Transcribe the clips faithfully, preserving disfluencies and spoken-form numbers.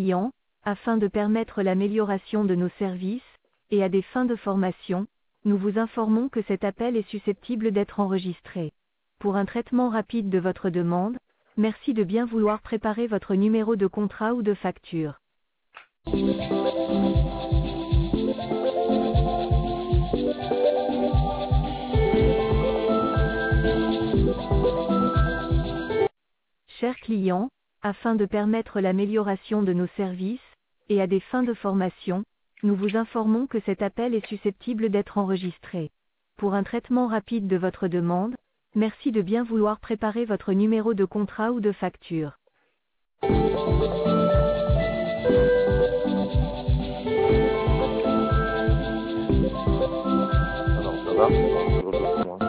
clients, afin de permettre l'amélioration de nos services, et à des fins de formation, nous vous informons que cet appel est susceptible d'être enregistré. Pour un traitement rapide de votre demande, merci de bien vouloir préparer votre numéro de contrat ou de facture. Chers clients, afin de permettre l'amélioration de nos services, et à des fins de formation, nous vous informons que cet appel est susceptible d'être enregistré. Pour un traitement rapide de votre demande, merci de bien vouloir préparer votre numéro de contrat ou de facture. Alors, ça va? Je veux moi.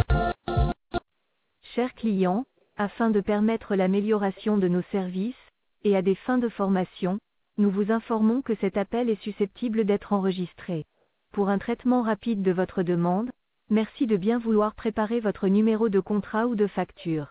Chers clients, afin de permettre l'amélioration de nos services, et à des fins de formation, nous vous informons que cet appel est susceptible d'être enregistré. Pour un traitement rapide de votre demande, merci de bien vouloir préparer votre numéro de contrat ou de facture.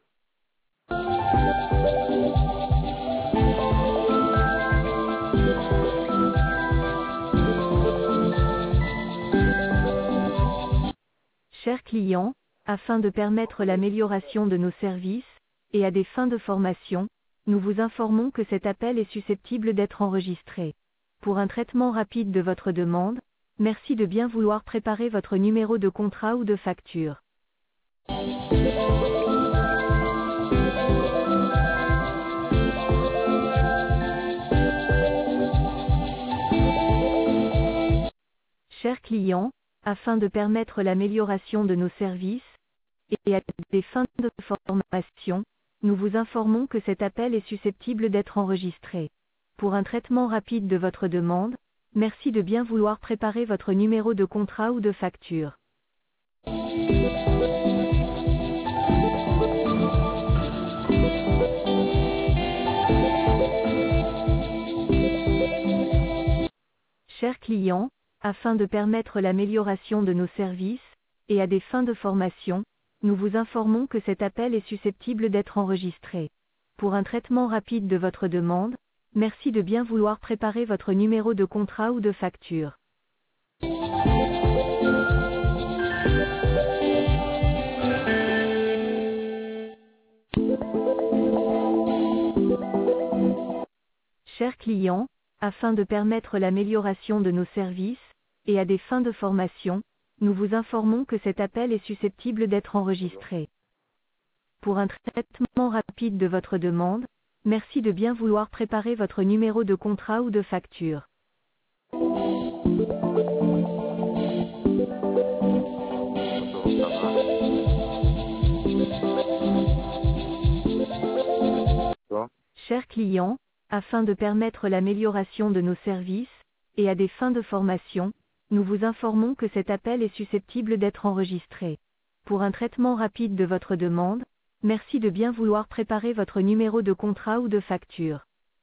Chers clients, afin de permettre l'amélioration de nos services, et à des fins de formation, nous vous informons que cet appel est susceptible d'être enregistré. Pour un traitement rapide de votre demande, merci de bien vouloir préparer votre numéro de contrat ou de facture. Chers clients, afin de permettre l'amélioration de nos services, et à des fins de formation, nous vous informons que cet appel est susceptible d'être enregistré. Pour un traitement rapide de votre demande, merci de bien vouloir préparer votre numéro de contrat ou de facture. Chers clients, afin de permettre l'amélioration de nos services, et à des fins de formation, nous vous informons que cet appel est susceptible d'être enregistré. Pour un traitement rapide de votre demande, merci de bien vouloir préparer votre numéro de contrat ou de facture. Chers clients, afin de permettre l'amélioration de nos services, et à des fins de formation, nous vous informons que cet appel est susceptible d'être enregistré. Pour un traitement rapide de votre demande, merci de bien vouloir préparer votre numéro de contrat ou de facture. Toi? Chers clients, afin de permettre l'amélioration de nos services, et à des fins de formation, nous vous informons que cet appel est susceptible d'être enregistré. Pour un traitement rapide de votre demande, merci de bien vouloir préparer votre numéro de contrat ou de facture.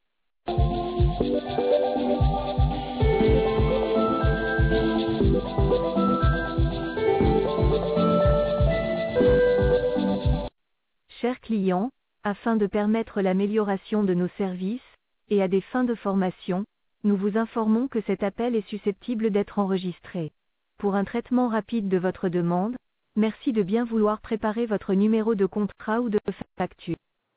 Chers clients, afin de permettre l'amélioration de nos services, et à des fins de formation, nous vous informons que cet appel est susceptible d'être enregistré. Pour un traitement rapide de votre demande, merci de bien vouloir préparer votre numéro de contrat ou de facture.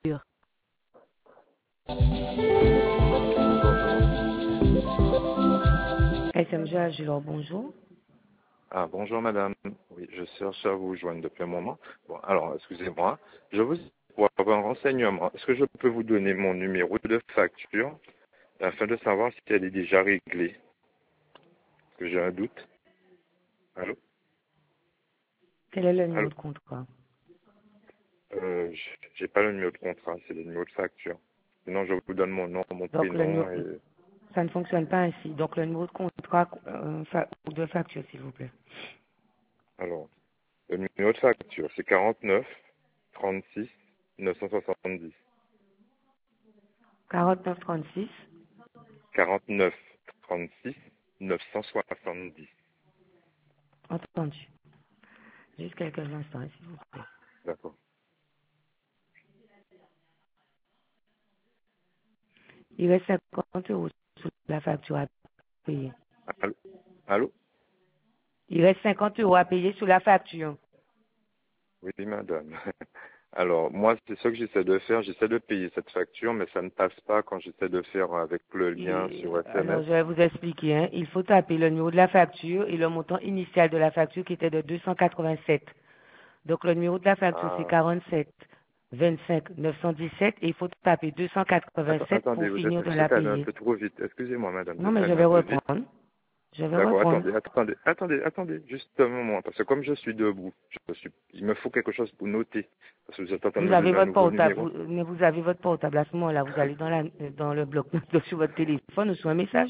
S M G Agilor, bonjour. Ah, bonjour madame. Oui, je cherche à vous joindre depuis un moment. Bon, alors, excusez-moi. Je vous pour avoir un renseignement. Est-ce que je peux vous donner mon numéro de facture afin de savoir si elle est déjà réglée? Parce que j'ai un doute. Allô? Quel est le numéro Allô? de contrat? Euh, j'ai pas le numéro de contrat, c'est le numéro de facture. Sinon, je vous donne mon nom, mon Donc, le numéro, prénom et... ça ne fonctionne pas ainsi. Donc, le numéro de contrat euh, fa- ou de facture, s'il vous plaît. Alors, le numéro de facture, c'est quarante-neuf trente-six neuf cent soixante-dix. quarante-neuf trente-six. quarante-neuf trente-six neuf cent soixante-dix. Entendu. Juste quelques instants, hein, s'il vous plaît. D'accord. Il reste cinquante euros sur la facture à payer. Allô? Allô? Il reste cinquante euros à payer sur la facture. Oui, madame. Alors, moi, c'est ce que j'essaie de faire. J'essaie de payer cette facture, mais ça ne passe pas quand j'essaie de faire avec le lien Et, sur S M alors, S. je vais vous expliquer. Hein. Il faut taper le numéro de la facture et le montant initial de la facture qui était de deux cent quatre-vingt-sept. Donc, le numéro de la facture, c'est Ah, quarante-sept vingt-cinq neuf cent dix-sept et il faut taper att- deux cent quatre-vingt-sept attendez, pour vous êtes finir de la peut-être allé un payer. peu trop vite. Excusez-moi, madame, vous Non, êtes mais je allé vais un peu vite. reprendre. Je vais D'accord, reprendre. attendez, attendez, attendez, attendez, juste un moment, parce que comme je suis debout, je suis, il me faut quelque chose pour noter, parce que vous êtes en train de Vous me avez donner un votre nouveau portable, numéro. vous, mais vous avez votre portable à ce moment-là. Vous allez dans, la, dans le bloc sur votre téléphone ou sur un message.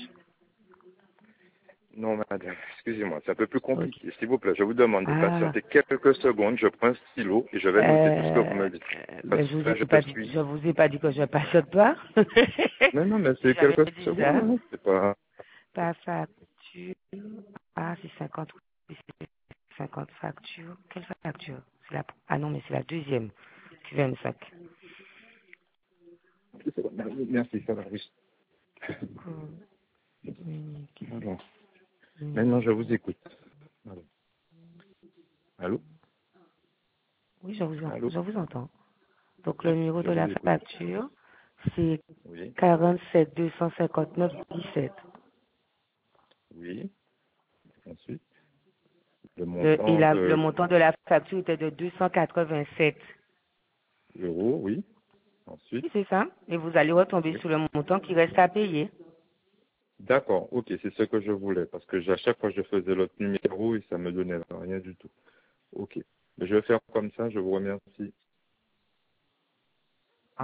Non, madame, excusez-moi, c'est un peu plus Ok. compliqué. S'il vous plaît, je vous demande de Ah, patienter quelques secondes, je prends un stylo et je vais noter tout ce que vous euh, me dites. Parce ben, je vous que ai je pas dit, suis... je vous ai pas dit que je patiente pas. Non, non, mais Si c'est j'avais quelques dit secondes, ça, hein, c'est pas... pas facture. Ah, c'est cinquante. Oui, c'est cinquante factures. Quelle facture? C'est la, ah non, mais c'est la deuxième. vingt-cinq. Merci, ça va, oui. Communique. Alors, maintenant, je vous Communique. écoute. Allô? Allô? Oui, je vous, en- Allô? je vous entends. Donc, le numéro Je de vous la écoute. facture, c'est Oui, quarante-sept deux cent cinquante-neuf dix-sept. oui. Ensuite, le Le, et montant la, le de montant de la facture était de deux cent quatre-vingt-sept. euros, oui. Ensuite, Oui, c'est ça. Et vous allez retomber oui. sur le montant qui reste à payer. D'accord, ok, c'est ce que je voulais, parce que à chaque fois je faisais l'autre numéro et ça me donnait rien du tout. Ok. Mais je vais faire comme ça, je vous remercie.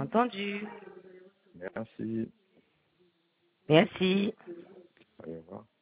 Entendu. Merci. Merci. Allez, au revoir.